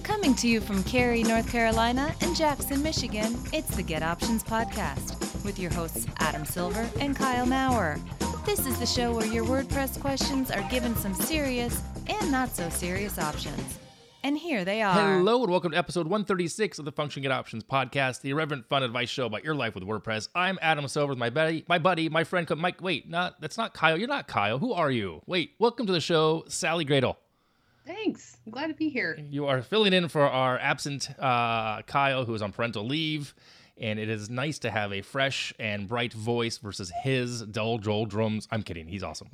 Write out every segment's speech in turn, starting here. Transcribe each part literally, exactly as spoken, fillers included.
Coming to you from Cary, North Carolina and Jackson, Michigan, it's the Get Options Podcast with your hosts Adam Silver and Kyle Maurer. This is the show where your WordPress questions are given some serious and not so serious options. And here they are. Hello and welcome to episode one thirty-six of the Function Get Options Podcast, the irreverent fun advice show about your life with WordPress. I'm Adam Silver with my buddy, my buddy, my friend Mike. Wait, not that's not Kyle. You're not Kyle. Who are you? Wait, welcome to the show, Sally Gradle. Thanks. I'm glad to be here. You are filling in for our absent uh, Kyle, who is on parental leave, and it is nice to have a fresh and bright voice versus his dull droll drums. I'm kidding. He's awesome.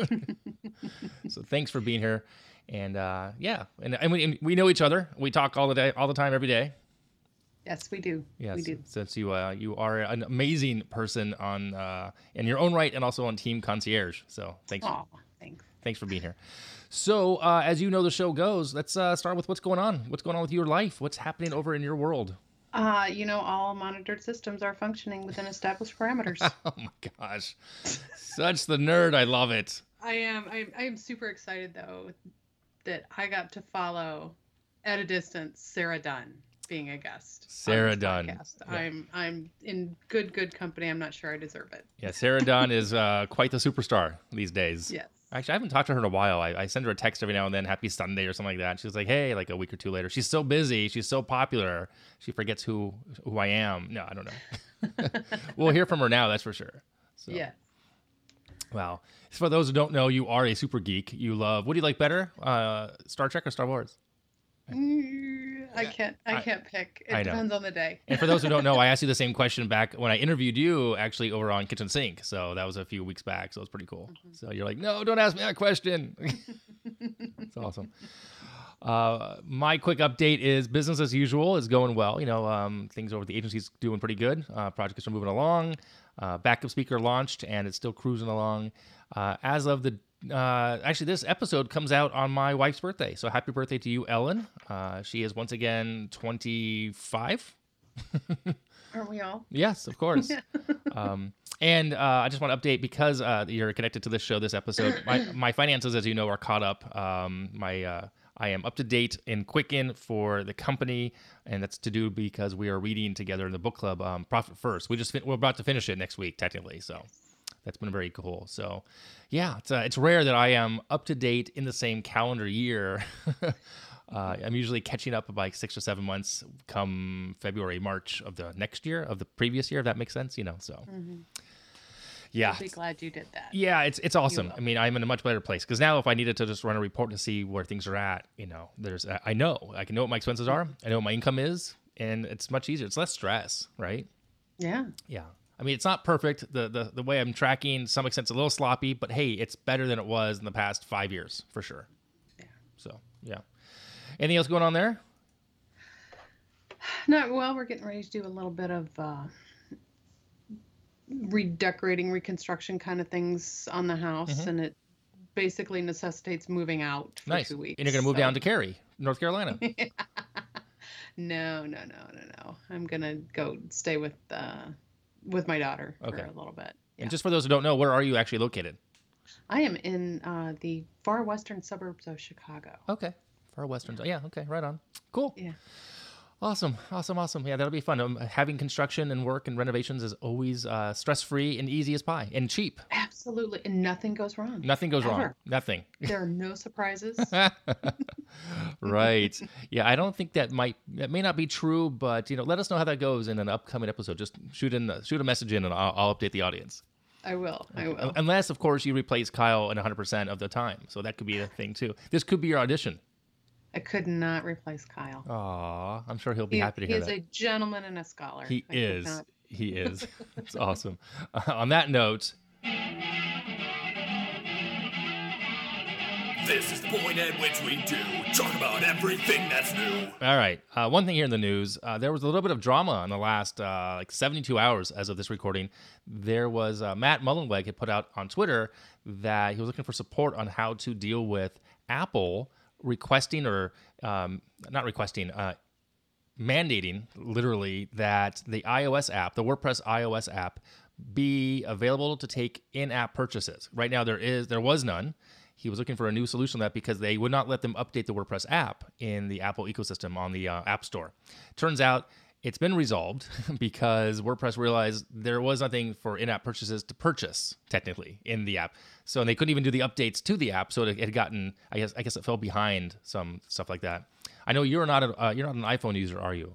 So thanks for being here. And uh, yeah, and, and, we, and we know each other. We talk all the day, all the time, every day. Yes, we do. Yes, we do. Since you uh, you are an amazing person on uh, in your own right, and also on Team Concierge. So thanks. Aw, thanks. Thanks for being here. So uh, as you know, the show goes. Let's uh, start with what's going on. What's going on with your life? What's happening over in your world? Uh, you know, all monitored systems are functioning within established parameters. Oh my gosh, such the nerd. I love it. I am. I, I am super excited though that I got to follow at a distance Sarah Dunn being a guest. Sarah Dunn. Yeah. I'm I'm in good good company. I'm not sure I deserve it. Yeah, Sarah Dunn is uh, quite the superstar these days. Yes. Actually, I haven't talked to her in a while. I, I send her a text every now and then, happy Sunday or something like that. She's like, hey, like a week or two later. She's so busy. She's so popular. She forgets who who I am. No, I don't know. We'll hear from her now, that's for sure. So. Yeah. Wow. For those who don't know, you are a super geek. You love, what do you like better, uh, Star Trek or Star Wars? Mm, I can't. I, I- can't pick. It I know. depends on the day. And for those who don't know, I asked you the same question back when I interviewed you, actually, over on Kitchen Sink. So that was a few weeks back. So it was pretty cool. Mm-hmm. So you're like, no, don't ask me that question. It's awesome. Uh, my quick update is business as usual is going well. You know, um, things over at the agency's doing pretty good. Uh, projects are moving along. Uh, backup speaker launched, and it's still cruising along. Uh, as of the Uh, actually, this episode comes out on my wife's birthday. So happy birthday to you, Ellen. Uh, she is once again twenty-five. Aren't we all? Yes, of course. um, and uh, I just want to update because uh, you're connected to this show, this episode. My, my finances, as you know, are caught up. Um, my uh, I am up to date in Quicken for the company, and that's to do because we are reading together in the book club, um, Profit First. We just fin- we're about to finish it next week, technically. So. That's been very cool. So, yeah, it's uh, it's rare that I am up to date in the same calendar year. uh, I'm usually catching up by like six or seven months come February, March of the next year, of the previous year, if that makes sense, you know, so. Mm-hmm. Yeah. I'll be glad you did that. Yeah, it's it's awesome. I mean, I'm in a much better place because now if I needed to just run a report to see where things are at, you know, there's I know. I can know what my expenses are. I know what my income is, and it's much easier. It's less stress, right? Yeah. Yeah. I mean, it's not perfect. The, the the way I'm tracking, to some extent, it's a little sloppy, but hey, it's better than it was in the past five years, for sure. Yeah. So, yeah. Anything else going on there? No, well, we're getting ready to do a little bit of uh, redecorating, reconstruction kind of things on the house, mm-hmm. and it basically necessitates moving out for nice. two weeks. And you're going to move so. down to Cary, North Carolina. No, no, no, no, no. I'm going to go stay with... Uh, with my daughter for okay. a little bit. Yeah. And just for those who don't know, where are you actually located? I am in uh, the far western suburbs of Chicago. Okay. Far western. Yeah. Okay. Right on. Cool. Yeah. Awesome. Awesome. Awesome. Yeah, that'll be fun. Um, having construction and work and renovations is always uh, stress-free and easy as pie and cheap. Absolutely. And nothing goes wrong. Nothing goes Ever. wrong. Nothing. There are no surprises. Right. Yeah, I don't think that might that may not be true, but you know, let us know how that goes in an upcoming episode. Just shoot in shoot a message in and I'll, I'll update the audience. I will. I will. Unless, of course, you replace Kyle in one hundred percent of the time. So that could be a thing too. This could be your audition. I could not replace Kyle. Aw, I'm sure he'll be he, happy to hear that. that. He is a gentleman and a scholar. He I is. He is. It's awesome. Uh, on that note... This is the point at which we do talk about everything that's new. All right. Uh, one thing here in the news, uh, there was a little bit of drama in the last uh, like seventy-two hours as of this recording. There was uh, Matt Mullenweg had put out on Twitter that he was looking for support on how to deal with Apple requesting or um, not requesting, uh, mandating literally that the iOS app, the WordPress iOS app, be available to take in-app purchases. Right now there is, there was none. he was looking for a new solution to that because they would not let them update the WordPress app in the Apple ecosystem on the uh, App Store. Turns out it's been resolved because WordPress realized there was nothing for in-app purchases to purchase technically in the app. So they couldn't even do the updates to the app. So it had gotten, I guess, I guess it fell behind some stuff like that. I know you're not a, uh, you're not an iPhone user, are you?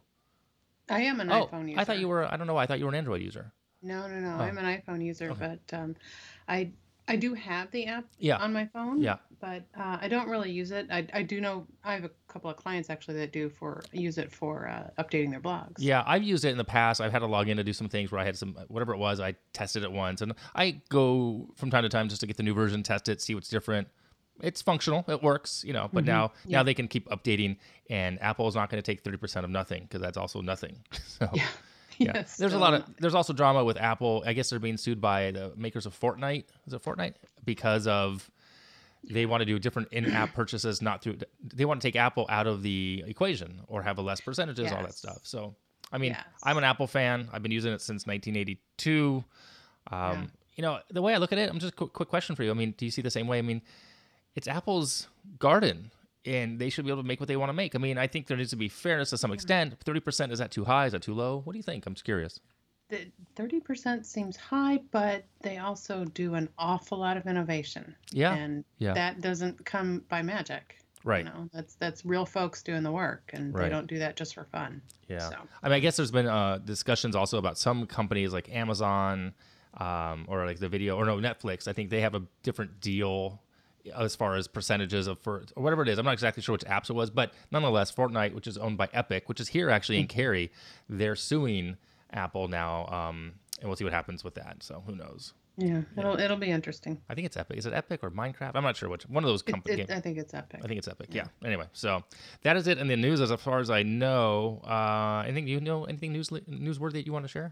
I am an oh, iPhone user. I thought you were. I don't know. Why. I thought you were an Android user. No, no, no. Oh. I'm an iPhone user, Okay. but um, I I do have the app Yeah. on my phone. Yeah. But uh, I don't really use it. I, I do know I have a couple of clients actually that do for use it for uh, updating their blogs. Yeah, I've used it in the past. I've had to log in to do some things where I had some whatever it was. I tested it once, and I go from time to time just to get the new version, test it, see what's different. It's functional. It works, you know. But Mm-hmm. now, Yeah. now they can keep updating, and Apple is not going to take thirty percent of nothing because that's also nothing. So. Yeah. Yeah, Yes, there's a still lot of not. there's also drama with Apple. I guess they're being sued by the makers of Fortnite. Is it Fortnite? Because of they want to do different in-app purchases, not through. They want to take Apple out of the equation or have a less percentages, all that Yes. stuff. So, I mean, Yes. I'm an Apple fan. I've been using it since nineteen eighty-two. Um, Yeah. You know, the way I look at it, I'm just quick, quick question for you. I mean, do you see the same way? I mean, it's Apple's garden. And they should be able to make what they want to make. I mean, I think there needs to be fairness to some extent. thirty percent, is that too high? Is that too low? What do you think? I'm just curious. The thirty percent seems high, but they also do an awful lot of innovation. Yeah, And yeah. that doesn't come by magic. Right. You know, that's that's real folks doing the work, and Right. they don't do that just for fun. Yeah. So. I mean, I guess there's been uh, discussions also about some companies like Amazon um, or like the video, or no, Netflix. I think they have a different deal as far as percentages of for or whatever it is. I'm not exactly sure which apps it was, but nonetheless, Fortnite, which is owned by Epic, which is here actually in Cary, they're suing Apple now, um, and we'll see what happens with that. So who knows? Yeah, it'll it'll be interesting. I think it's Epic. Is it Epic or Minecraft? I'm not sure which. One of those It, companies. it, I think it's epic. I think it's Epic. Yeah. Anyway, so that is it in the news as far as I know. Uh, anything you know? Anything news newsworthy that you want to share?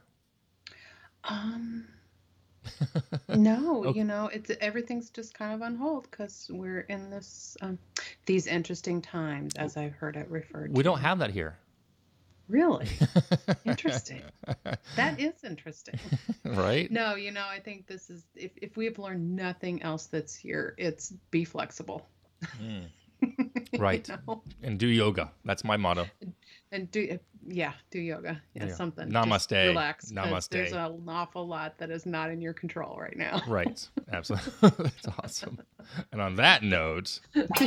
Um, no, Okay. you know, it's everything's just kind of on hold because we're in this um, these interesting times, as I've heard it referred to. We don't have that here. Really interesting. That is interesting. Right? No, you know, I think this is if if we have learned nothing else that's here, it's be flexible. You Right. know? And do yoga. That's my motto. And do yeah, do yoga. Yeah, Yeah. something. Namaste. Just relax. 'cause Namaste. There's an awful lot that is not in your control right now. Right. Absolutely. That's awesome. And on that note,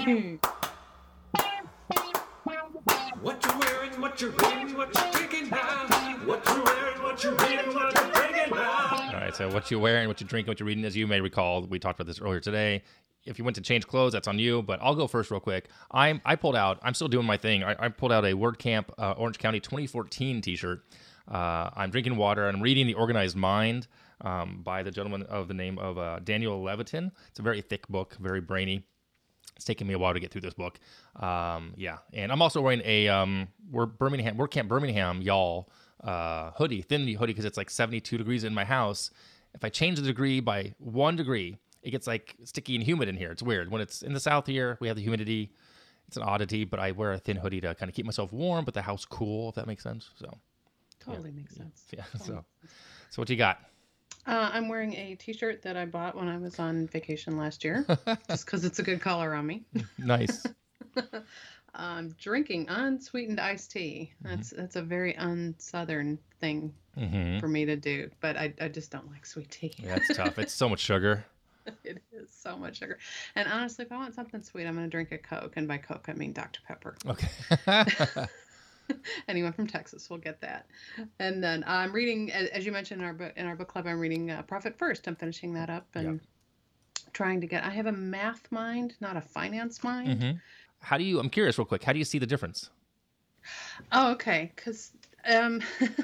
What you wearing, what you reading, what you drinking now? What you wearing, what you reading, what you drinking now? all right. So what you're wearing, what you're drinking, what you're reading, as you may recall, we talked about this earlier today. If you went to change clothes, that's on you. But I'll go first, real quick. I'm I pulled out. I'm still doing my thing. I, I pulled out a WordCamp uh, Orange County twenty fourteen T-shirt. Uh, I'm drinking water. I'm reading The Organized Mind um, by the gentleman of the name of uh, Daniel Levitin. It's a very thick book, very brainy. It's taken me a while to get through this book. Um, yeah, and I'm also wearing a um, we're Birmingham, WordCamp Birmingham, y'all uh, hoodie, thin hoodie, because it's like seventy-two degrees in my house. If I change the degree by one degree, it gets like sticky and humid in here. It's weird. When it's in the south here, we have the humidity. It's an oddity, but I wear a thin hoodie to kind of keep myself warm, but the house cool, if that makes sense. So Totally makes sense. yeah. Totally So makes sense. so what you got? Uh, I'm wearing a T-shirt that I bought when I was on vacation last year, just because it's a good color on me. Nice. I'm drinking unsweetened iced tea. That's that's a very un-southern thing hmm for me to do, but I, I just don't like sweet tea. Yeah, it's tough. It's so much sugar. It is so much sugar. And honestly, if I want something sweet, I'm going to drink a Coke, and by Coke I mean Doctor Pepper. Okay. Anyone from Texas will get that. And then I'm reading, a- as you mentioned in our book, in our book club, I'm reading uh, Profit First. I'm finishing that up and trying to get. I have a math mind, not a finance mind. hmm How do you? I'm curious, real quick. How do you see the difference? Oh, okay. Because um,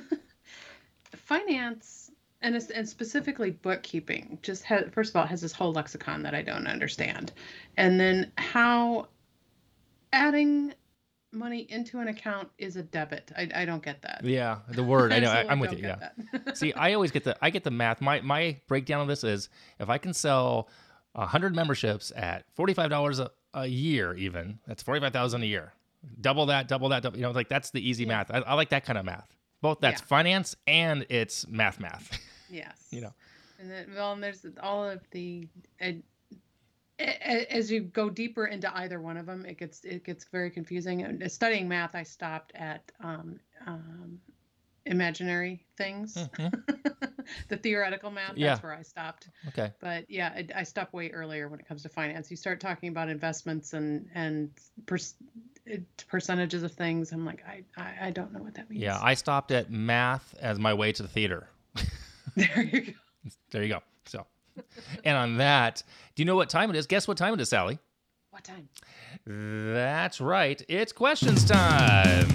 finance and it's- and specifically bookkeeping just has, first of all, has this whole lexicon that I don't understand, and then how adding money into an account is a debit. I, I don't get that. Yeah, the word. I know. I, Absolutely I'm with don't you. Yeah. get that. See, I always get the I get the math. My my breakdown of this is if I can sell a hundred memberships at forty five dollars a a year, even that's forty five thousand a year. Double that, double that, double, you know, like that's the easy Yeah. math. I, I like that kind of math. Both that's Yeah. finance and it's math, math. Yes. You know. And then, well, and there's all of the ed- a- as you go deeper into either one of them, it gets it gets very confusing. And studying math, I stopped at um, um, imaginary things. Mhm. The theoretical math, Yeah. that's where I stopped. Okay. But yeah, I, I stopped way earlier when it comes to finance. You start talking about investments and and per, percentages of things. I'm like, I, I I don't know what that means. Yeah, I stopped at math as my way to the theater. There you go. There you go. So, and on that, do you know what time it is? Guess what time it is, Sally? What time? That's right. It's questions time.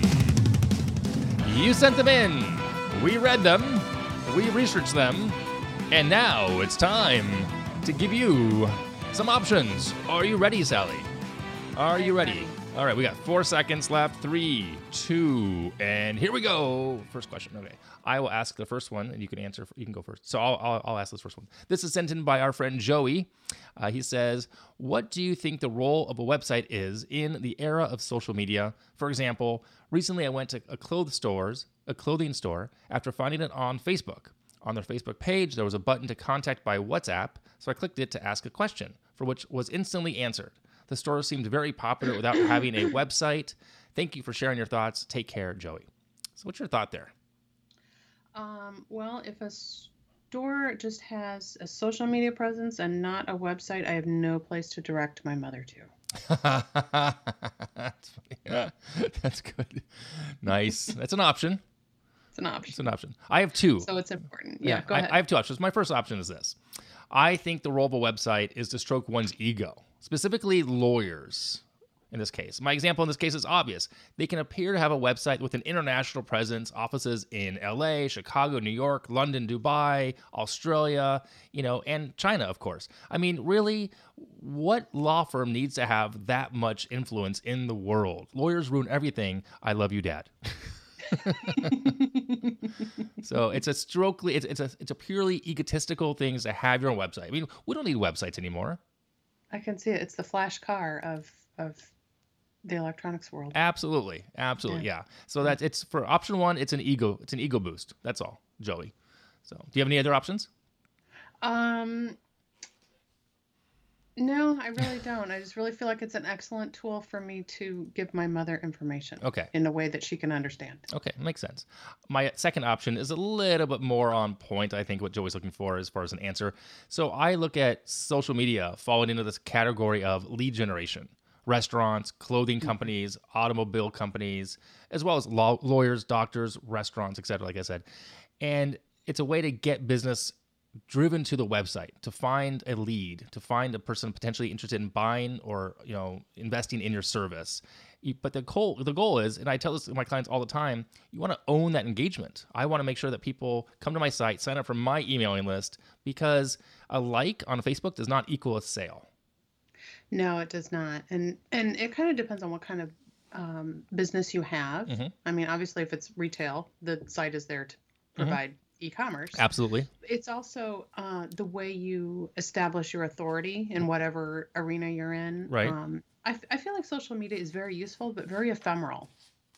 You sent them in. We read them. We researched them. And now it's time to give you some options. Are you ready, Sally? Are you ready? All right, we got four seconds left. Three, two, and here we go. First question. Okay, I will ask the first one, and you can answer. You can go first. So I'll, I'll, I'll ask this first one. This is sent in by our friend Joey. Uh, he says, "What do you think the role of a website is in the era of social media? For example, recently I went to a clothes stores, a clothing store, after finding it on Facebook. On their Facebook page, there was a button to contact by WhatsApp, so I clicked it to ask a question, for which was instantly answered. The store seemed very popular without having a website. Thank you for sharing your thoughts. Take care, Joey." So what's your thought there? Um, well, if a store just has a social media presence and not a website, I have no place to direct my mother to. That's funny. Yeah, that's good. Nice. That's an option. It's an option. It's an option. I have two. So it's important. Yeah, go I, ahead. I have two options. My first option is this. I think the role of a website is to stroke one's ego, specifically lawyers in this case. My example in this case is obvious. They can appear to have a website with an international presence, offices in L A, Chicago, New York, London, Dubai, Australia, you know, and China, of course. I mean, really, what law firm needs to have that much influence in the world? Lawyers ruin everything. I love you, Dad. So it's a strokely, it's it's a it's a purely egotistical thing to have your own website. I mean, we don't need websites anymore. I can see it. It's the flash car of of the electronics world. Absolutely, absolutely, yeah. So that's it's for option one. It's an ego. It's an ego boost. That's all, Joey. So, do you have any other options? Um, no, I really don't. I just really feel like it's an excellent tool for me to give my mother information. Okay. In a way that she can understand. Okay, makes sense. My second option is a little bit more on point, I think, what Joey's looking for as far as an answer. So I look at social media falling into this category of lead generation. Restaurants, clothing companies, automobile companies, as well as law- lawyers, doctors, restaurants, et cetera, like I said. And it's a way to get business driven to the website, to find a lead, to find a person potentially interested in buying or, you know, investing in your service. You- But the goal, the goal is, and I tell this to my clients all the time, you want to own that engagement. I want to make sure that people come to my site, sign up for my emailing list, because a like on Facebook does not equal a sale. No, it does not. And and it kind of depends on what kind of um, business you have. Mhm. I mean, obviously, if it's retail, the site is there to provide e-commerce. Absolutely. It's also uh, the way you establish your authority in whatever arena you're in. Right. Um, I, f- I feel like social media is very useful, but very ephemeral.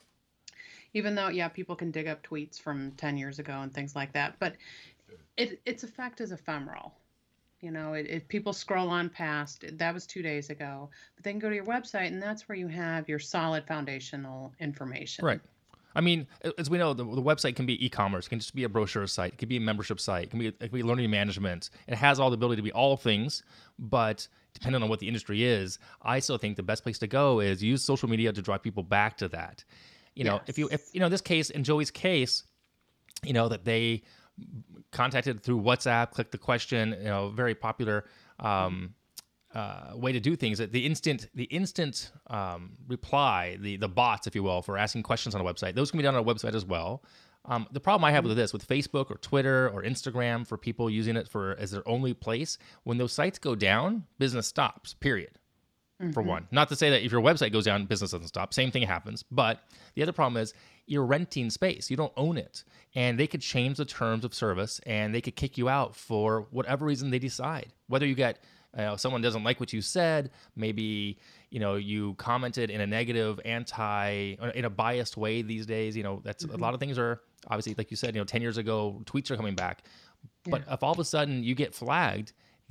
Even though, yeah, people can dig up tweets from ten years ago and things like that, but it its effect is ephemeral. You know, it, it people scroll on past. That was two days ago, but they can go to your website, and that's where you have your solid foundational information. Right. I mean, as we know, the, the website can be e-commerce. It can just be a brochure site. It can be a membership site. It can be, it can be learning management. It has all the ability to be all things, but depending on what the industry is, I still think the best place to go is use social media to drive people back to that. You know, if you, if you know, in this case, in Joey's case, you know, that they contacted through WhatsApp, click the question, you know, very popular um, uh, way to do things. The instant, the instant um, reply, the the bots, if you will, for asking questions on a website, those can be done on a website as well. Um, the problem I have with this, with Facebook or Twitter or Instagram, for people using it for as their only place, when those sites go down, business stops. Period. For one, not to say that if your website goes down, business doesn't stop. Same thing happens. But the other problem is you're renting space. You don't own it. And they could change the terms of service and they could kick you out for whatever reason they decide. Whether you get, you know, someone doesn't like what you said, maybe, you know, you commented in a negative, anti, in a biased way these days. You know, that's mm-hmm. a lot of things are obviously, like you said, you know, ten years ago, tweets are coming back. But yeah. if all of a sudden you get flagged,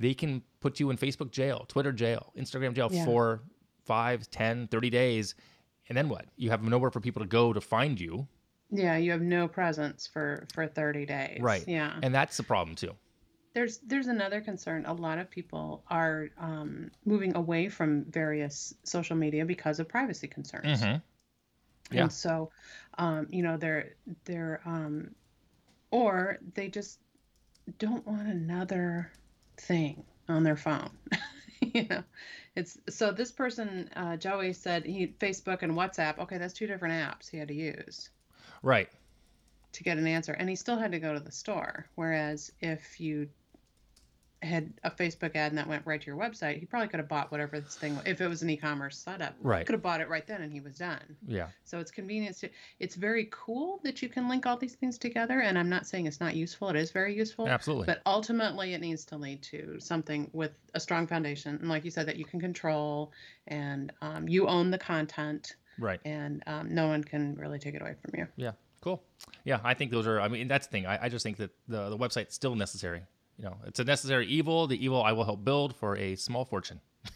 they can put you in Facebook jail, Twitter jail, Instagram jail Yeah. for five, ten, thirty days. And then what? You have nowhere for people to go to find you. Yeah, you have no presence for for thirty days. Right. Yeah. And that's the problem too. There's there's another concern. A lot of people are um, moving away from various social media because of privacy concerns. Mm-hmm. Yeah. And so, um, you know, they're they're um, or they just don't want another thing on their phone. You know, it's so this person, uh, Joey said he Facebook and WhatsApp. Okay, that's two different apps he had to use Right. to get an answer, and he still had to go to the store. Whereas if you had a Facebook ad and that went right to your website, he probably could have bought whatever this thing, if it was an e-commerce setup, Right. could have bought it right then and he was done. Yeah. So it's convenience. To, it's very cool that you can link all these things together. And I'm not saying it's not useful. It is very useful. Absolutely. But ultimately, it needs to lead to something with a strong foundation. And like you said, that you can control and um, you own the content. Right. And um, no one can really take it away from you. Yeah. Cool. Yeah. I think those are, I mean, that's the thing. I, I just think that the, the website's still necessary. You know, it's a necessary evil. The evil I will help build for a small fortune.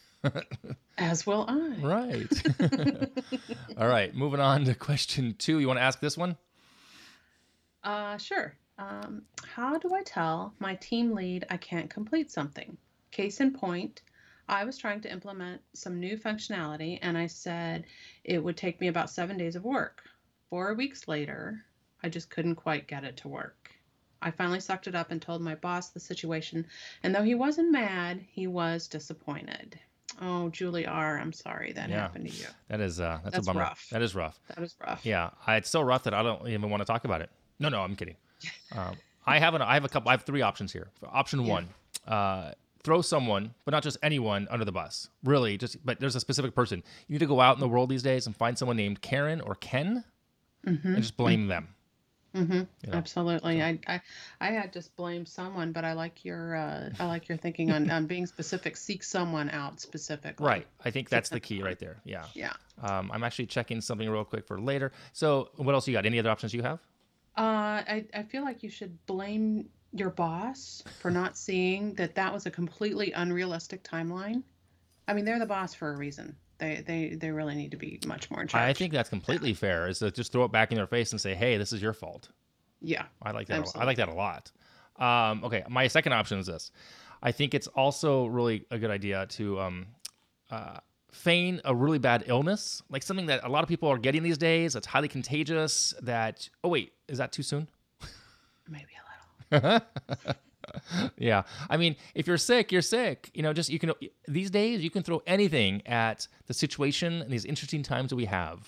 As will I. Right. All right. Moving on to question two. You want to ask this one? Uh, sure. Um, how do I tell my team lead I can't complete something? Case in point, I was trying to implement some new functionality and I said it would take me about seven days of work. Four weeks later, I just couldn't quite get it to work. I finally sucked it up and told my boss the situation, and though he wasn't mad, he was disappointed. Oh, Julie R., I'm sorry that Yeah. happened to you. That is, uh, that's, That's a bummer. rough. That is rough. That was rough. Yeah. I, it's so rough that I don't even want to talk about it. No, no, I'm kidding. Um, I have an, I have a couple, I have three options here. Option Yeah. one, uh, throw someone, but not just anyone, under the bus. Really, just, but there's a specific person. You need to go out in the world these days and find someone named Karen or Ken Mm-hmm. and just blame them. Mm-hmm. You know, Absolutely. I, I I had just blame someone, but I like your uh, I like your thinking on, on being specific. Seek someone out specifically. Right. I think that's the key right there. Yeah. Yeah. Um, I'm actually checking something real quick for later. So what else you got? Any other options you have? Uh, I I feel like you should blame your boss for not seeing that that was a completely unrealistic timeline. I mean, they're the boss for a reason. They they they really need to be much more in charge. I think that's completely fair. Is to just throw it back in their face and say, "Hey, this is your fault." Yeah. I like that. A, I Absolutely. like that a lot. Um, okay, my second option is this. I think it's also really a good idea to um, uh, feign a really bad illness, like something that a lot of people are getting these days. That's highly contagious. That oh wait, is that too soon? Maybe a little. Yeah, I mean, if you're sick, you're sick. You know, just you can these days you can throw anything at the situation and these interesting times that we have.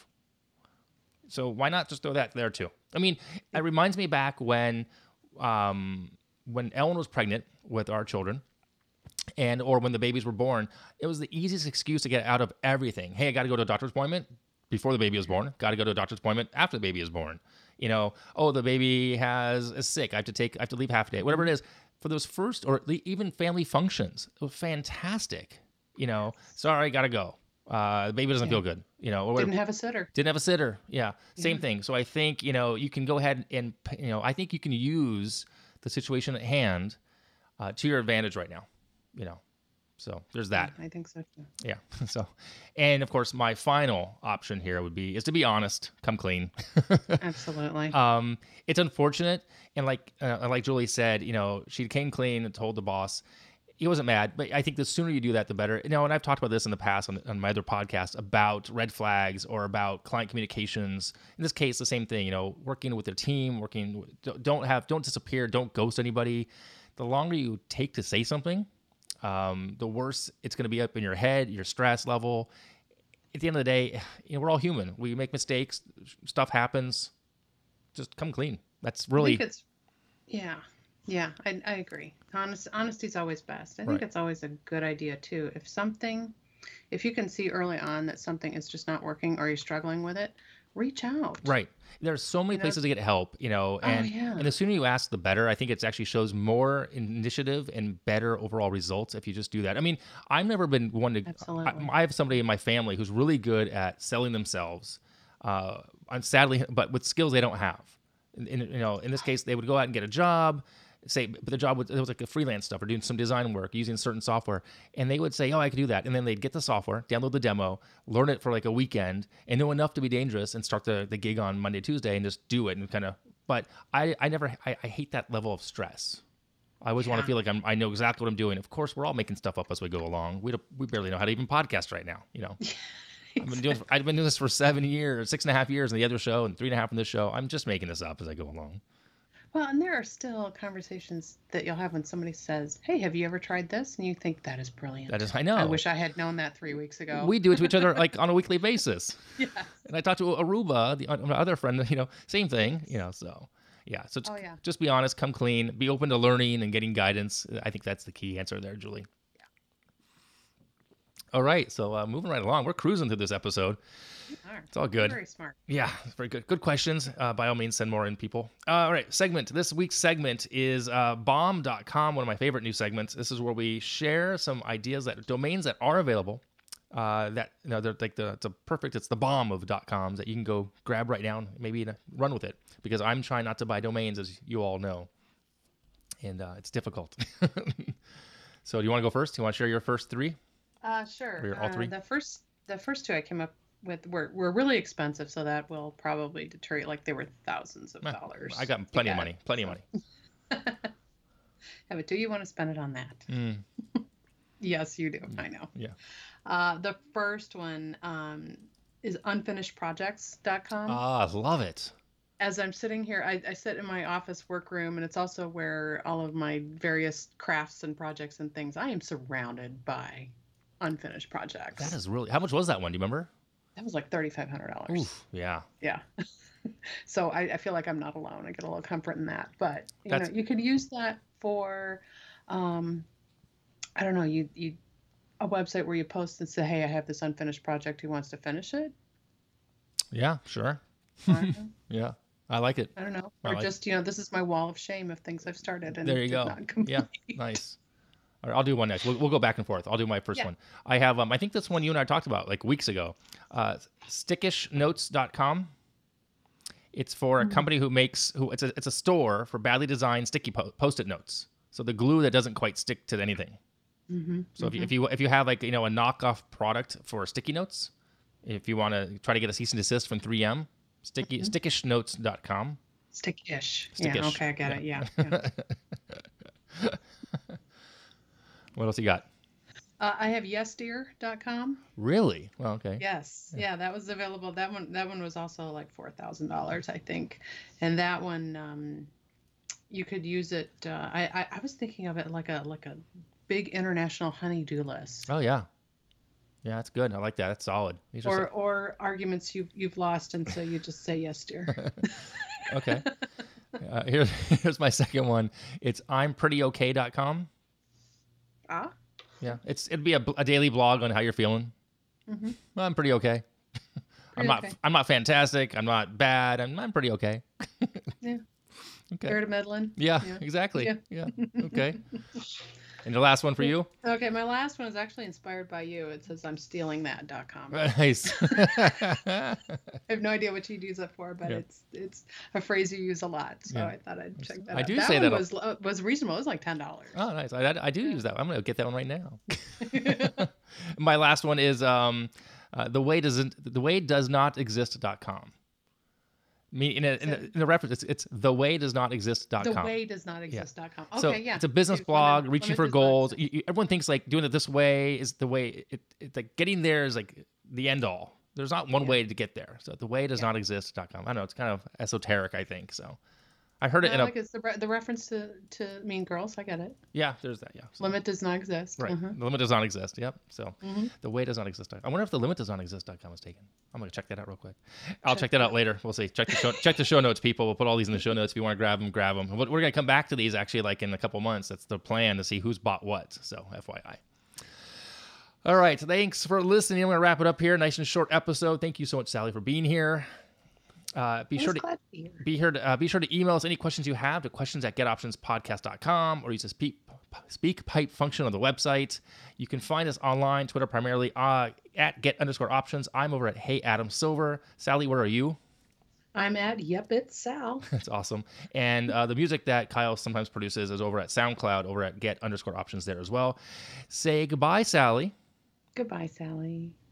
So why not just throw that there too? I mean, it reminds me back when, um, when Ellen was pregnant with our children, and or when the babies were born. It was the easiest excuse to get out of everything. Hey, I got to go to a doctor's appointment before the baby was born. Got to go to a doctor's appointment after the baby is born. You know, oh, the baby has is sick. I have to take. I have to leave half a day. Whatever it is. For those first or even family functions, it was fantastic. You know, sorry, gotta go. Uh, the baby doesn't Yeah. feel good. You know, or whatever. Didn't have a sitter. Didn't have a sitter. Yeah, same Yeah. thing. So I think you know you can go ahead and you know I think you can use the situation at hand uh, to your advantage right now. You know, so there's that. I think so too. Yeah. So, and of course, my final option here would be is to be honest, come clean. Absolutely. Um, it's unfortunate, and like uh, like Julie said, you know, she came clean and told the boss. He wasn't mad, but I think the sooner you do that, the better. You know, and I've talked about this in the past on, on my other podcast about red flags or about client communications. In this case, the same thing. You know, working with their team, working. Don't have, don't disappear, don't ghost anybody. The longer you take to say something, um, the worse it's going to be up in your head, your stress level. At the end of the day, you know, we're all human. We make mistakes. Stuff happens. Just come clean. That's I really think it's, yeah, yeah, I, I agree. Honest, honesty's always best. I think Right. it's always a good idea too. If something, if you can see early on that something is just not working or you're struggling with it, reach out. right. There's so many You know- places to get help, you know, Oh, and yeah. and the sooner you ask, the better. I think it actually shows more initiative and better overall results if you just do that. I mean, I've never been one to. Absolutely. I, I have somebody in my family who's really good at selling themselves, uh, and sadly, but with skills they don't have. In, in, you know, in this case, they would go out and get a job. say, but the job was, it was like a freelance stuff or doing some design work using certain software. And they would say, oh, I could do that. And then they'd get the software, download the demo, learn it for like a weekend and know enough to be dangerous and start the, the gig on Monday, Tuesday and just do it and kind of, but I, I never, I, I hate that level of stress. I always Yeah. want to feel like I'm, I know exactly what I'm doing. Of course, we're all making stuff up as we go along. We don't, we barely know how to even podcast right now, you know. I've been doing I've been doing this for seven years, six and a half years in the other show, and three and a half in this show. I'm just making this up as I go along. Well, and there are still conversations that you'll have when somebody says, "Hey, have you ever tried this?" And you think that is brilliant. That is, I know. I wish I had known that three weeks ago. We do it to each other like on a weekly basis. Yes. And I talked to Aruba, the my other friend, you know, same thing, you know. So yeah, so Oh, yeah. just be honest, come clean, be open to learning and getting guidance. I think that's the key answer there, Julie. All right, so uh, moving right along, we're cruising through this episode. You are. It's all good. Very smart. Yeah, very good. Good questions. Uh, by all means, send more in, people. Uh, all right, segment. This week's segment is uh, bomb dot com, one of my favorite new segments. This is where we share some ideas that domains that are available. Uh, that you know, they're like the it's a perfect. It's the bomb of dot coms that you can go grab right now, and maybe uh, run with it. Because I'm trying not to buy domains, as you all know, and uh, it's difficult. So, do you want to go first? Do you want to share your first three? Uh, sure. Or all three? Uh, the first, the first two I came up with were, were really expensive, so that will probably deter you. Like they were thousands of Eh, dollars. I got to plenty of get. money. Plenty of money. Yeah, but do you want to spend it on that? Mm, Yes, you do. I know. yeah. Uh, the first one um, is unfinished projects dot com. Ah, love it. As I'm sitting here, I, I sit in my office workroom, and it's also where all of my various crafts and projects and things. I am surrounded by unfinished projects. That is really. How much was that one? Do you remember? That was like thirty-five hundred dollars. Oof. Yeah. Yeah. So I, I feel like I'm not alone. I get a little comfort in that. But you That's- know, you could use that for, um, I don't know, you you a website where you post and say, "Hey, I have this unfinished project. Who wants to finish it?" Yeah. Sure. I don't know. Yeah. I like it. I don't know. I Or like- just, you know, this is my wall of shame of things I've started and There you did go. not complete. Yeah, nice. All right, I'll do one next. We'll, we'll go back and forth. I'll do my first Yeah. one. I have, um, I think this one you and I talked about like weeks ago. Uh, stickish notes dot com. It's for a Mm-hmm. company who makes, who it's a, it's a store for badly designed sticky po- post-it notes. So the glue that doesn't quite stick to anything. Mm-hmm. So if you, if you if you have like you know a knockoff product for sticky notes, if you want to try to get a cease and desist from three M, sticky Mm-hmm. stickish notes dot com. Stick-ish. Stick-ish. Yeah, okay, I get it. Yeah. yeah. What else you got? Uh, I have yes dear dot com. Really? Well, okay. Yes. Yeah, that was available. That one that one was also like four thousand dollars, I think. And that one um you could use it uh, I, I I was thinking of it like a like a big international honey-do list. Oh yeah, yeah, that's good. I like that. That's solid. These are Or or arguments you've you've lost and so you just say yes dear. so- okay. Uh, here's here's my second one. It's I'm pretty okay dot com. Ah. Yeah, it's it'd be a, a daily blog on how you're feeling. Mhm. Well, I'm pretty okay. I'm Pretty not okay. I'm not fantastic. I'm not bad. I'm I'm pretty okay. Yeah. Okay. Fair to Midland. Yeah, Yeah. exactly. Yeah. Yeah. Okay. And the last one for you? Okay, my last one is actually inspired by you. It says I'm stealing that dot com. Nice. I have no idea what you'd use it for, but Yeah. it's it's a phrase you use a lot, so Yeah. I thought I'd check that I out. do that say one that a- was uh, was reasonable. It was like ten dollars. Oh, nice. I, I, I do use that. I'm going to get that one right now. My last one is um, uh, the way doesn't the way does not exist dot com. Me in, a, in, the, in the reference, it's, it's the way does not exist dot The com. way does not exist dot com. Okay, so yeah. it's a business Dude, blog, lemon- reaching lemon for does not goals. exist. You, you- everyone thinks like doing it this way is the way. It, it's like getting there is like the end all. There's not one Yeah. way to get there. So the way does Yeah. not exist dot com. I don't know. It's kind of esoteric, I think. So I heard it No, in a like it's the, re- the reference to, to Mean Girls. I get it. yeah. There's that. Yeah. So- Limit does not exist. Right. Mhm. The limit does not exist. Yep. So Mhm. the way does not exist. I wonder if the limit does not exist dot com is taken. I'm gonna check that out real quick. I'll check, Check that that out later. We'll see. Check the show. Check the show notes, people. We'll put all these in the show notes. If you want to grab them, grab them. We're gonna come back to these actually like in a couple months. That's the plan to see who's bought what. So F Y I. All right. Thanks for listening. I'm gonna wrap it up here. Nice and short episode. Thank you so much, Sally, for being here. Uh, be I sure was to glad to be here. be here to uh, be sure to email us any questions you have to questions at get options podcast dot com or use the speak speak pipe function on the website. You can find us online, Twitter primarily uh, at get underscore options. I'm over at Hey Adam Silver. Sally, where are you? I'm at Yep, It's Sal. That's awesome. And uh, the music that Kyle sometimes produces is over at SoundCloud, over at get underscore options there as well. Say goodbye, Sally. Goodbye, Sally.